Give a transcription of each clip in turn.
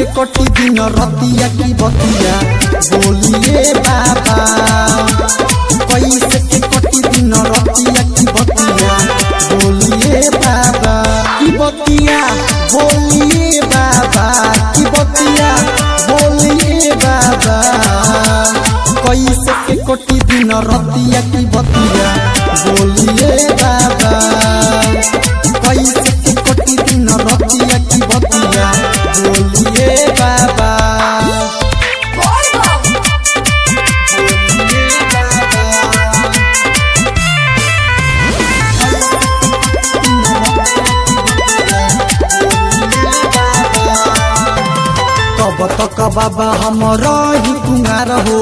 कोटि दिन रतिया की बतिया बोलिए बाबा। कैसे के कोटि दिन रतिया की बतिया बोलिए बाबा। की बतिया बोलिए बाबा, की बतिया बोलिए बाबा। कैसे के कोटि दिन रतिया की बतिया बोलिए बाबा। कैसे के कोटि दिन रतिया की बतिया बोलिए बाबा। कब तक बाबा हमरा ही कुमार हो,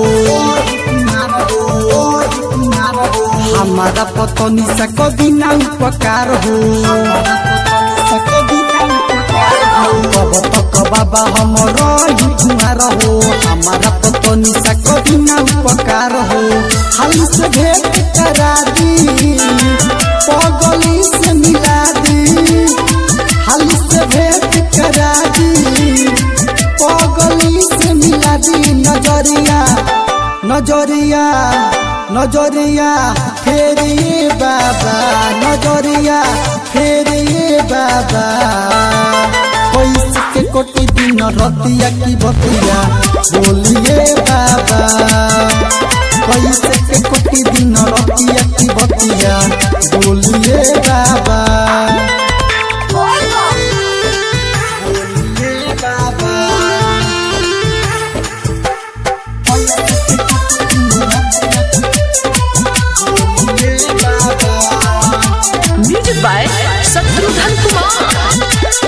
हमारा पतनी से कभी ना उपकार हो। कब तक बाबा हमरा ही कुमार हो, हमारा पतनी से कभी ना उपकार हो। हाल से भेंट करा दी, पगली से मिला दी। हाल से भेंट करा दी, पगली से मिला दी। नजरिया नजरिया नजरिया फेरिए बाबा, नजरिया फेरिए बाबा। कैसे के कोटि दिन रतिया की बतिया बोलिए बाबा। कैसे के कोटि दिन रतिया की बतिया बोलिए बाबा। Music by Shatrughan Kumar.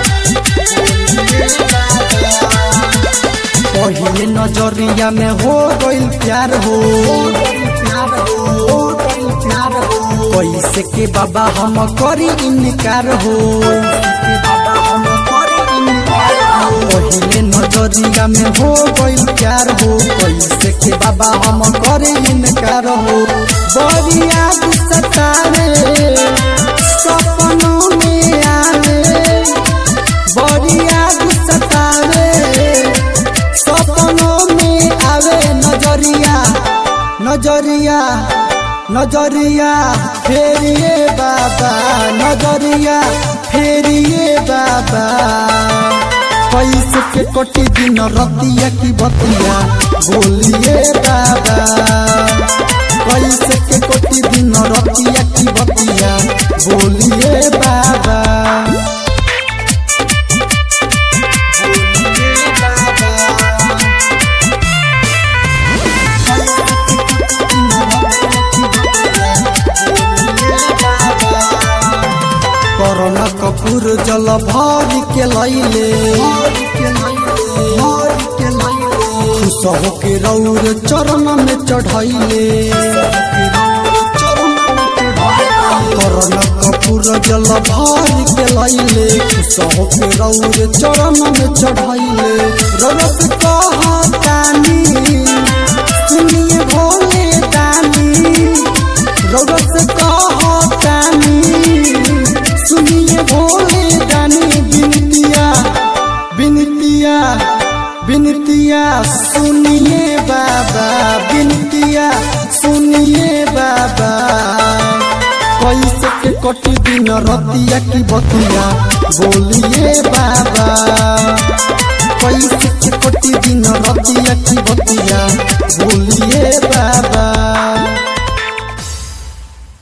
पहले नजरिया में हो गइल प्यार हो, कैसे के बाबा हम करी इनकार हो। पहले नजरिया में हो गइल प्यार हो, कैसे के बाबा हम करी इनकार हो। बरिया सतावे सपनों में आवे, बरिया सतावे सपनों में आवे। नजरिया नजरिया नजरिया फेरिए बाबा, नजरिया फेरिए बाबा। कैसे के कोटि दिन रतिया की बतिया बोलिए बाबा। कैसे के कोटि दिन रतिया की बतिया बोलिए बाबा। करुणा कपूर जल भर के लैले, खुश होके रौर चरण में चढ़ैले। करुणा कपूर जल भर के लैले, खुश होके रौर चरण में चढ़ैले। रौरस कहतानी सुनिए भोले दानी, रौरस कहतानी सुनिए भोले दानी। बिनतिया बिनतिया बिनतिया सुनिए बाबा, बिनतिया सुनिए बाबा। कैसे के कोटि दिन रतिया की बतिया बोलिए बाबा। कैसे के कोटि दिन रतिया की बतिया बोलिए बाबा।